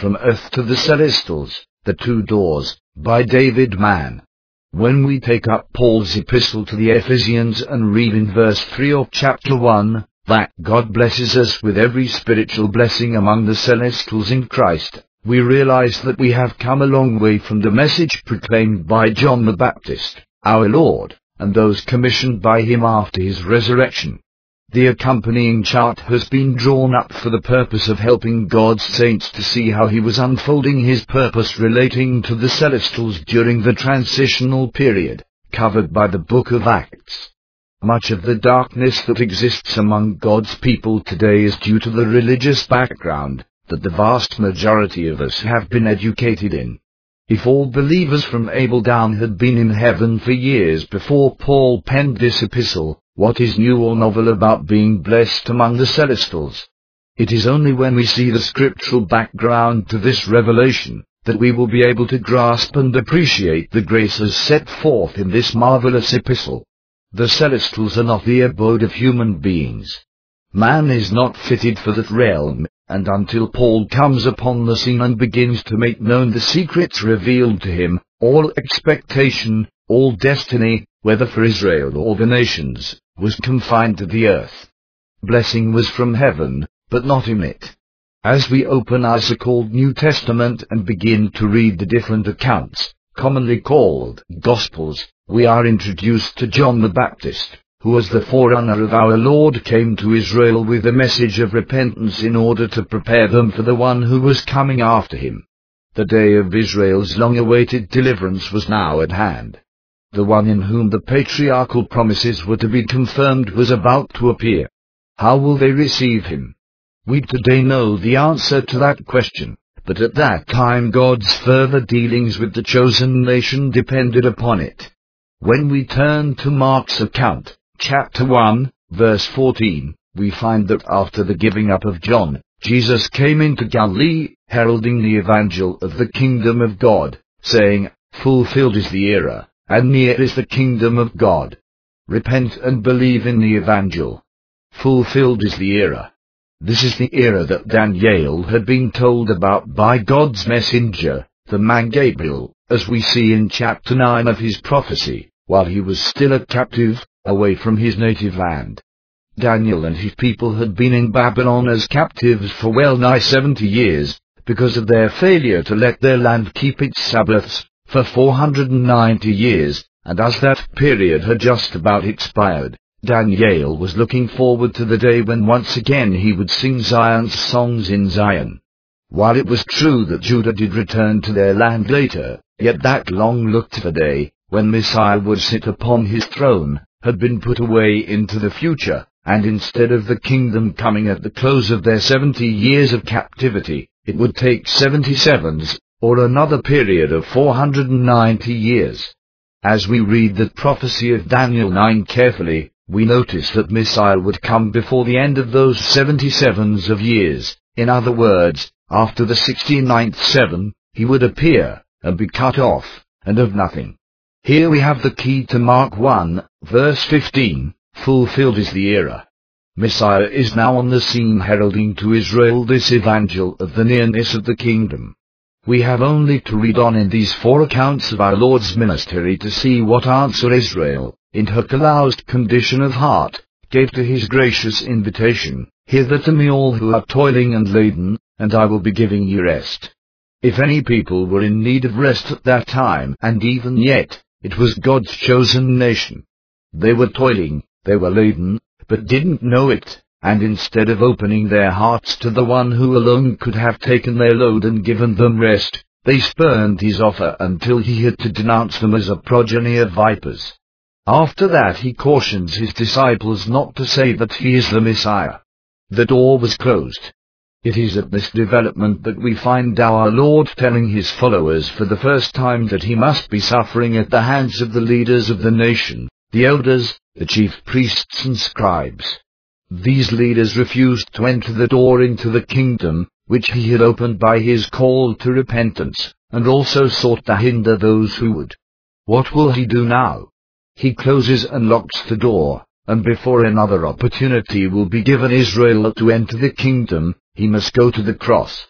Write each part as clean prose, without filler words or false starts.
From Earth to the Celestials, The Two Doors, by David Mann. When we take up Paul's epistle to the Ephesians and read in verse 3 of chapter 1, that God blesses us with every spiritual blessing among the Celestials in Christ, we realize that we have come a long way from the message proclaimed by John the Baptist, our Lord, and those commissioned by him after his resurrection. The accompanying chart has been drawn up for the purpose of helping God's saints to see how he was unfolding his purpose relating to the Celestials during the transitional period, covered by the book of Acts. Much of the darkness that exists among God's people today is due to the religious background that the vast majority of us have been educated in. If all believers from Abel down had been in heaven for years before Paul penned this epistle, what is new or novel about being blessed among the Celestials? It is only when we see the scriptural background to this revelation that we will be able to grasp and appreciate the graces set forth in this marvelous epistle. The Celestials are not the abode of human beings. Man is not fitted for that realm, and until Paul comes upon the scene and begins to make known the secrets revealed to him, all expectation, all destiny, whether for Israel or the nations, was confined to the earth. Blessing was from heaven, but not in it. As we open our so-called New Testament and begin to read the different accounts, commonly called Gospels, we are introduced to John the Baptist, who as the forerunner of our Lord came to Israel with a message of repentance in order to prepare them for the one who was coming after him. The day of Israel's long-awaited deliverance was now at hand. The one in whom the patriarchal promises were to be confirmed was about to appear. How will they receive him? We today know the answer to that question, but at that time God's further dealings with the chosen nation depended upon it. When we turn to Mark's account, chapter 1, verse 14, we find that after the giving up of John, Jesus came into Galilee, heralding the evangel of the kingdom of God, saying, "Fulfilled is the era, and near is the kingdom of God. Repent and believe in the evangel." Fulfilled is the era. This is the era that Daniel had been told about by God's messenger, the man Gabriel, as we see in chapter 9 of his prophecy, while he was still a captive, away from his native land. Daniel and his people had been in Babylon as captives for well nigh 70 years, because of their failure to let their land keep its Sabbaths, for 490 years, and as that period had just about expired, Daniel was looking forward to the day when once again he would sing Zion's songs in Zion. While it was true that Judah did return to their land later, yet that long-looked-for day, when Messiah would sit upon his throne, had been put away into the future, and instead of the kingdom coming at the close of their 70 years of captivity, it would take 77s, or another period of 490 years. As we read the prophecy of Daniel 9 carefully, we notice that Messiah would come before the end of those 77s of years. In other words, after the 69th seven, he would appear, and be cut off, and of nothing. Here we have the key to Mark 1, verse 15, fulfilled is the era. Messiah is now on the scene heralding to Israel this evangel of the nearness of the kingdom. We have only to read on in these 4 accounts of our Lord's ministry to see what answer Israel, in her caroused condition of heart, gave to his gracious invitation, "Hither to me all who are toiling and laden, and I will be giving you rest." If any people were in need of rest at that time, and even yet, it was God's chosen nation. They were toiling, they were laden, but didn't know it, and instead of opening their hearts to the one who alone could have taken their load and given them rest, they spurned his offer until he had to denounce them as a progeny of vipers. After that he cautions his disciples not to say that he is the Messiah. The door was closed. It is at this development that we find our Lord telling his followers for the first time that he must be suffering at the hands of the leaders of the nation, the elders, the chief priests and scribes. These leaders refused to enter the door into the kingdom, which he had opened by his call to repentance, and also sought to hinder those who would. What will he do now? He closes and locks the door, and before another opportunity will be given Israel to enter the kingdom, he must go to the cross.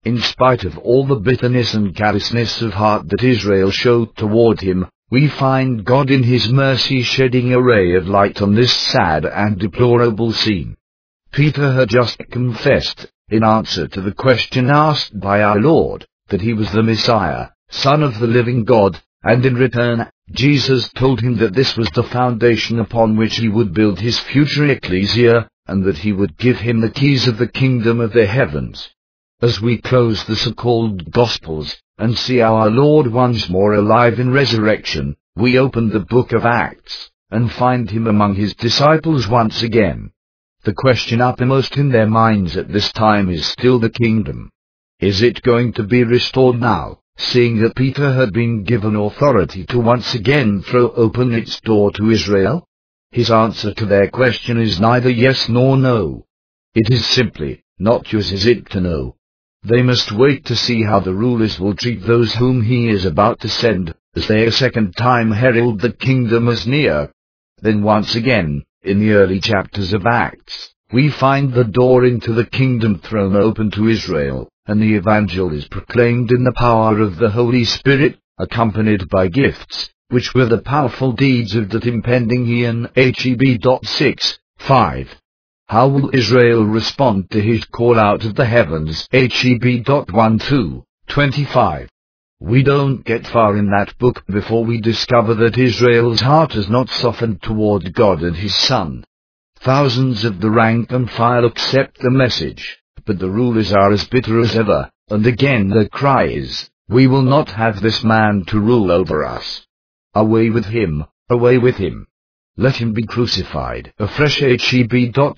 In spite of all the bitterness and callousness of heart that Israel showed toward him, we find God in His mercy shedding a ray of light on this sad and deplorable scene. Peter had just confessed, in answer to the question asked by our Lord, that he was the Messiah, Son of the living God, and in return, Jesus told him that this was the foundation upon which he would build his future ecclesia, and that he would give him the keys of the kingdom of the heavens. As we close the so-called Gospels, and see our Lord once more alive in resurrection, we open the book of Acts, and find him among his disciples once again. The question uppermost in their minds at this time is still the kingdom. Is it going to be restored now, seeing that Peter had been given authority to once again throw open its door to Israel? His answer to their question is neither yes nor no. It is simply, not yours is it to know. They must wait to see how the rulers will treat those whom he is about to send, as they a second time herald the kingdom as near. Then once again, in the early chapters of Acts, we find the door into the kingdom thrown open to Israel, and the evangel is proclaimed in the power of the Holy Spirit, accompanied by gifts, which were the powerful deeds of that impending Eon. Heb. 6:5. How will Israel respond to his call out of the heavens? Heb. 1:2-25. We don't get far in that book before we discover that Israel's heart has not softened toward God and His Son. Thousands of the rank and file accept the message, but the rulers are as bitter as ever, and again the cry is, "We will not have this man to rule over us. Away with him, away with him. Let him be crucified." Afresh. Heb.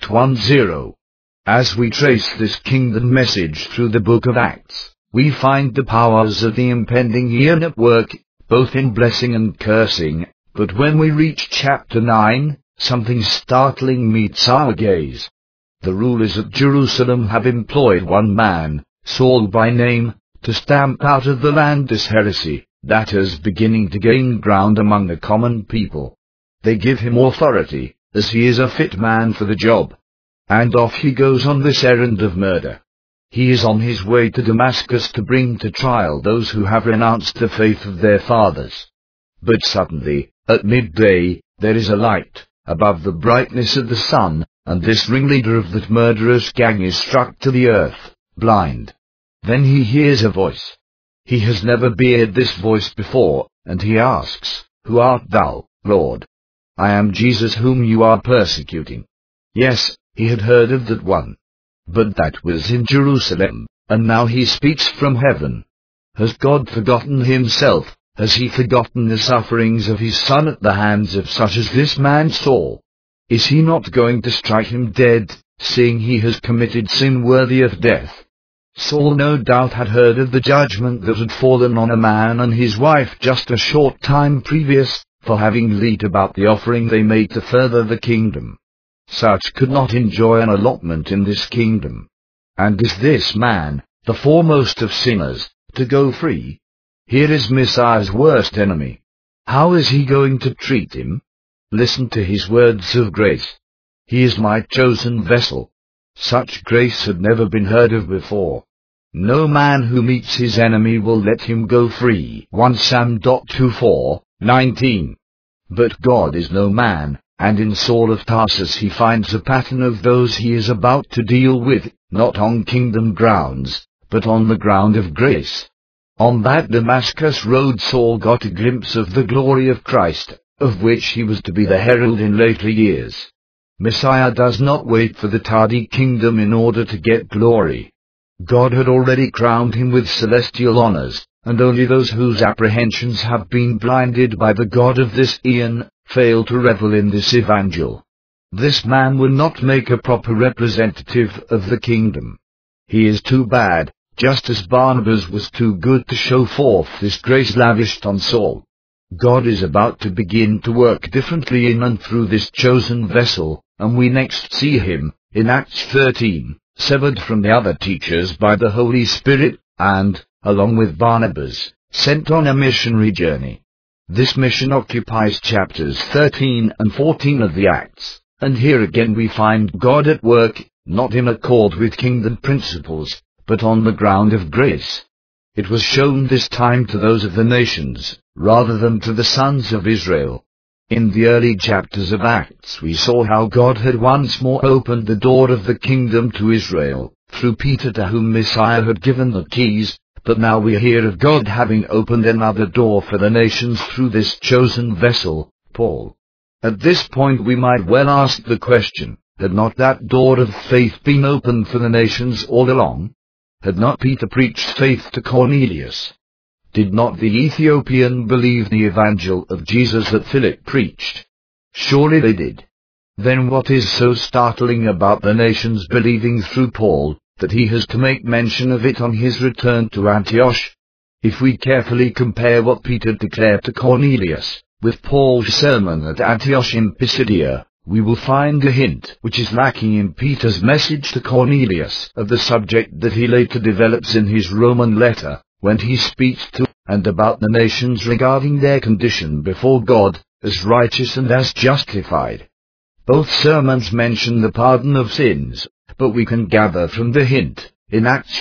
1:0. As we trace this kingdom message through the book of Acts, we find the powers of the impending Eon at work, both in blessing and cursing, but when we reach chapter 9, something startling meets our gaze. The rulers at Jerusalem have employed one man, Saul by name, to stamp out of the land this heresy, that is beginning to gain ground among the common people. They give him authority, as he is a fit man for the job. And off he goes on this errand of murder. He is on his way to Damascus to bring to trial those who have renounced the faith of their fathers. But suddenly, at midday, there is a light, above the brightness of the sun, and this ringleader of that murderous gang is struck to the earth, blind. Then he hears a voice. He has never heard this voice before, and he asks, "Who art thou, Lord?" "I am Jesus whom you are persecuting." Yes, he had heard of that one. But that was in Jerusalem, and now he speaks from heaven. Has God forgotten himself? Has he forgotten the sufferings of his Son at the hands of such as this man Saul? Is he not going to strike him dead, seeing he has committed sin worthy of death? Saul no doubt had heard of the judgment that had fallen on a man and his wife just a short time previous, for having leaked about the offering they made to further the kingdom. Such could not enjoy an allotment in this kingdom. And is this man, the foremost of sinners, to go free? Here is Messiah's worst enemy. How is he going to treat him? Listen to his words of grace. "He is my chosen vessel." Such grace had never been heard of before. No man who meets his enemy will let him go free. 1 Sam. 24:19. But God is no man, and in Saul of Tarsus he finds a pattern of those he is about to deal with, not on kingdom grounds, but on the ground of grace. On that Damascus road Saul got a glimpse of the glory of Christ, of which he was to be the herald in later years. Messiah does not wait for the tardy kingdom in order to get glory. God had already crowned him with celestial honors, and only those whose apprehensions have been blinded by the God of this eon fail to revel in this evangel. This man will not make a proper representative of the kingdom. He is too bad, just as Barnabas was too good to show forth this grace lavished on Saul. God is about to begin to work differently in and through this chosen vessel, and we next see him, in Acts 13, severed from the other teachers by the Holy Spirit, and, along with Barnabas, sent on a missionary journey. This mission occupies chapters 13 and 14 of the Acts, and here again we find God at work, not in accord with kingdom principles, but on the ground of grace. It was shown this time to those of the nations, rather than to the sons of Israel. In the early chapters of Acts we saw how God had once more opened the door of the kingdom to Israel, through Peter, to whom Messiah had given the keys, but now we hear of God having opened another door for the nations through this chosen vessel, Paul. At this point we might well ask the question, had not that door of faith been opened for the nations all along? Had not Peter preached faith to Cornelius? Did not the Ethiopian believe the evangel of Jesus that Philip preached? Surely they did. Then what is so startling about the nations believing through Paul, that he has to make mention of it on his return to Antioch? If we carefully compare what Peter declared to Cornelius, with Paul's sermon at Antioch in Pisidia, we will find a hint which is lacking in Peter's message to Cornelius of the subject that he later develops in his Roman letter, when he speaks to and about the nations regarding their condition before God, as righteous and as justified. Both sermons mention the pardon of sins, but we can gather from the hint, in Acts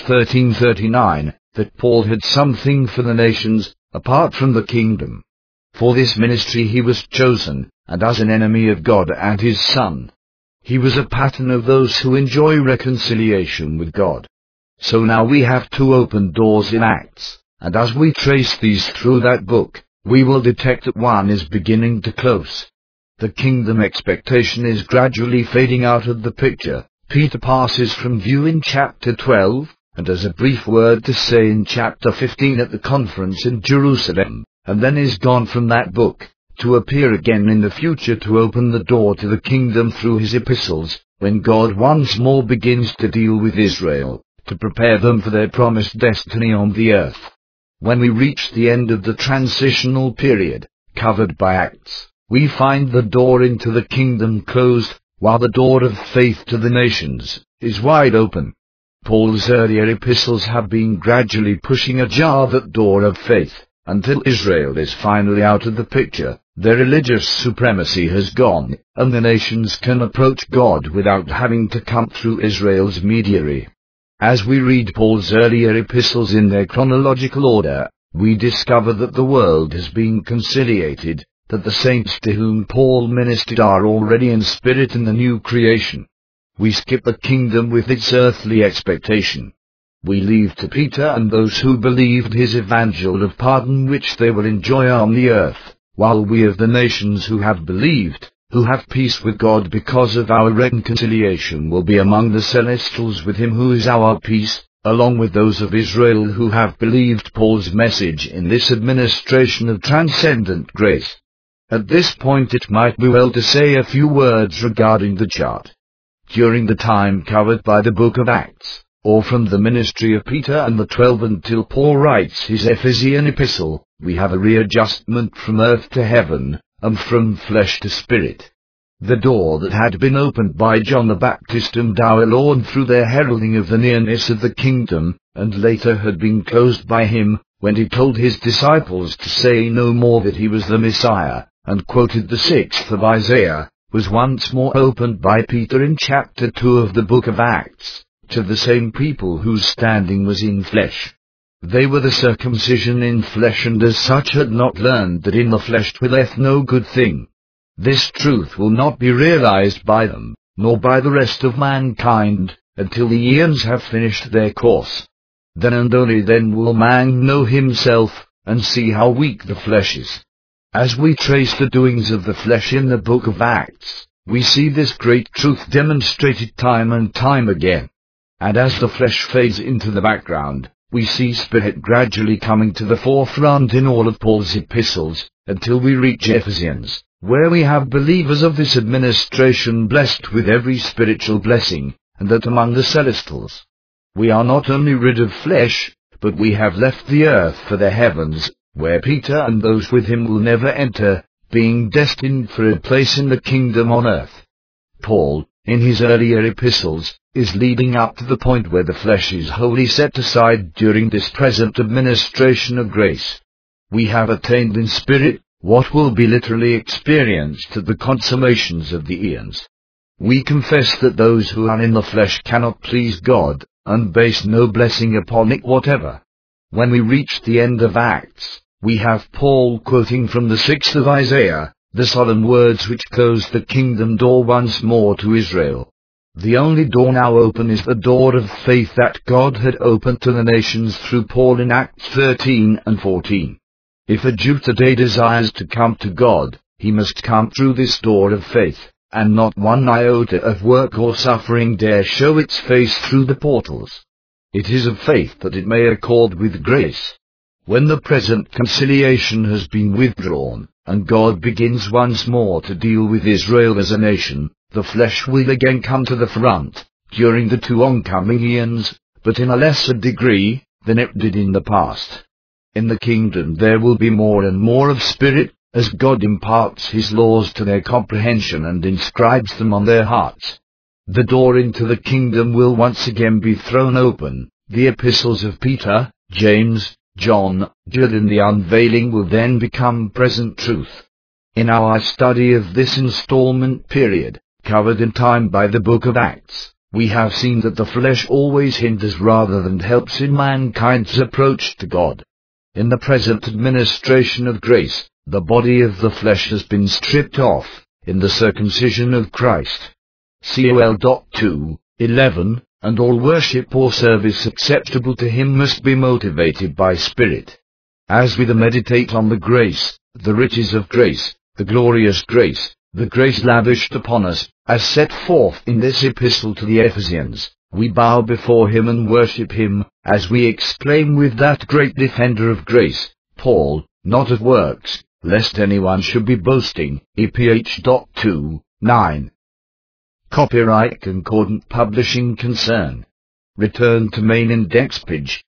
13:39, that Paul had something for the nations, apart from the kingdom. For this ministry he was chosen, and as an enemy of God and his Son. He was a pattern of those who enjoy reconciliation with God. So now we have two open doors in Acts, and as we trace these through that book, we will detect that one is beginning to close. The kingdom expectation is gradually fading out of the picture. Peter passes from view in chapter 12, and has a brief word to say in chapter 15 at the conference in Jerusalem, and then is gone from that book, to appear again in the future to open the door to the kingdom through his epistles, when God once more begins to deal with Israel, to prepare them for their promised destiny on the earth. When we reach the end of the transitional period, covered by Acts, we find the door into the kingdom closed, while the door of faith to the nations is wide open. Paul's earlier epistles have been gradually pushing ajar that door of faith, until Israel is finally out of the picture. Their religious supremacy has gone, and the nations can approach God without having to come through Israel's mediary. As we read Paul's earlier epistles in their chronological order, we discover that the world has been conciliated, that the saints to whom Paul ministered are already in spirit in the new creation. We skip the kingdom with its earthly expectation. We leave to Peter and those who believed his evangel of pardon which they will enjoy on the earth, while we of the nations who have believed, who have peace with God because of our reconciliation, will be among the celestials with him who is our peace, along with those of Israel who have believed Paul's message in this administration of transcendent grace. At this point it might be well to say a few words regarding the chart. During the time covered by the book of Acts, or from the ministry of Peter and the 12 until Paul writes his Ephesian epistle, we have a readjustment from earth to heaven, and from flesh to spirit. The door that had been opened by John the Baptist and our Lord through their heralding of the nearness of the kingdom, and later had been closed by him, when he told his disciples to say no more that he was the Messiah, and quoted the 6th of Isaiah, was once more opened by Peter in chapter 2 of the book of Acts, to the same people whose standing was in flesh. They were the circumcision in flesh, and as such had not learned that in the flesh dwelleth no good thing. This truth will not be realized by them, nor by the rest of mankind, until the eons have finished their course. Then and only then will man know himself, and see how weak the flesh is. As we trace the doings of the flesh in the book of Acts, we see this great truth demonstrated time and time again. And as the flesh fades into the background, we see spirit gradually coming to the forefront in all of Paul's epistles, until we reach Ephesians, where we have believers of this administration blessed with every spiritual blessing, and that among the celestials. We are not only rid of flesh, but we have left the earth for the heavens, where Peter and those with him will never enter, being destined for a place in the kingdom on earth. Paul, in his earlier epistles, is leading up to the point where the flesh is wholly set aside during this present administration of grace. We have attained in spirit what will be literally experienced at the consummations of the eons. We confess that those who are in the flesh cannot please God, and base no blessing upon it whatever. When we reach the end of Acts, we have Paul quoting from the 6th of Isaiah, the solemn words which close the kingdom door once more to Israel. The only door now open is the door of faith that God had opened to the nations through Paul in Acts 13 and 14. If a Jew today desires to come to God, he must come through this door of faith, and not one iota of work or suffering dare show its face through the portals. It is of faith that it may accord with grace. When the present conciliation has been withdrawn, and God begins once more to deal with Israel as a nation, the flesh will again come to the front, during the two oncoming eons, but in a lesser degree than it did in the past. In the kingdom there will be more and more of Spirit, as God imparts His laws to their comprehension and inscribes them on their hearts. The door into the kingdom will once again be thrown open. The epistles of Peter, James, John, Jude and the unveiling will then become present truth. In our study of this installment period, covered in time by the book of Acts, we have seen that the flesh always hinders rather than helps in mankind's approach to God. In the present administration of grace, the body of the flesh has been stripped off, in the circumcision of Christ. Col. 2:11, and all worship or service acceptable to Him must be motivated by Spirit. As we meditate on the grace, the riches of grace, the glorious grace, the grace lavished upon us, as set forth in this epistle to the Ephesians, we bow before Him and worship Him, as we exclaim with that great defender of grace, Paul, not of works, lest anyone should be boasting, EPH. 2:9. Copyright Concordant Publishing Concern. Return to main index page.